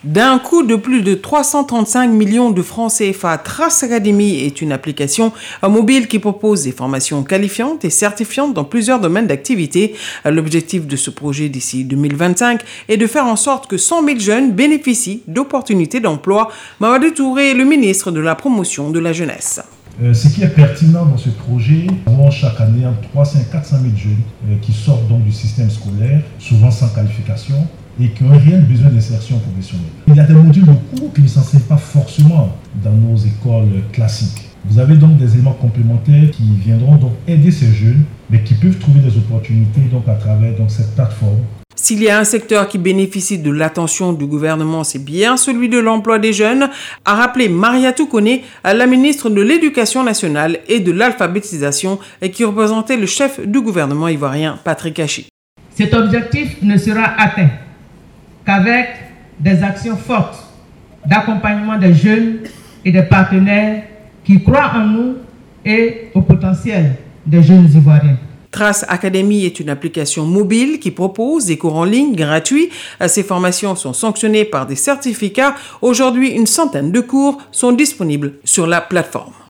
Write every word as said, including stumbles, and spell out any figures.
D'un coût de plus de trois cent trente-cinq millions de francs C F A, Trace Academy est une application mobile qui propose des formations qualifiantes et certifiantes dans plusieurs domaines d'activité. L'objectif de ce projet d'ici deux mille vingt-cinq est de faire en sorte que cent mille jeunes bénéficient d'opportunités d'emploi. Mamadou Touré est le ministre de la Promotion de la Jeunesse. Euh, ce qui est pertinent dans ce projet, nous avons chaque année entre trois cents et quatre cent mille jeunes euh, qui sortent donc du système scolaire, souvent sans qualification, et qui ont un réel besoin d'insertion professionnelle. Il y a des modules de cours qui ne s'enseignent pas forcément dans nos écoles classiques. Vous avez donc des éléments complémentaires qui viendront donc aider ces jeunes, mais qui peuvent trouver des opportunités donc à travers donc cette plateforme. S'il y a un secteur qui bénéficie de l'attention du gouvernement, c'est bien celui de l'emploi des jeunes, a rappelé Mariatou Koné, la ministre de l'Éducation nationale et de l'alphabétisation, et qui représentait le chef du gouvernement ivoirien, Patrick Hachi. Cet objectif ne sera atteint qu'avec des actions fortes d'accompagnement des jeunes et des partenaires qui croient en nous et au potentiel des jeunes Ivoiriens. Trace Academy est une application mobile qui propose des cours en ligne gratuits. Ces formations sont sanctionnées par des certificats. Aujourd'hui, une centaine de cours sont disponibles sur la plateforme.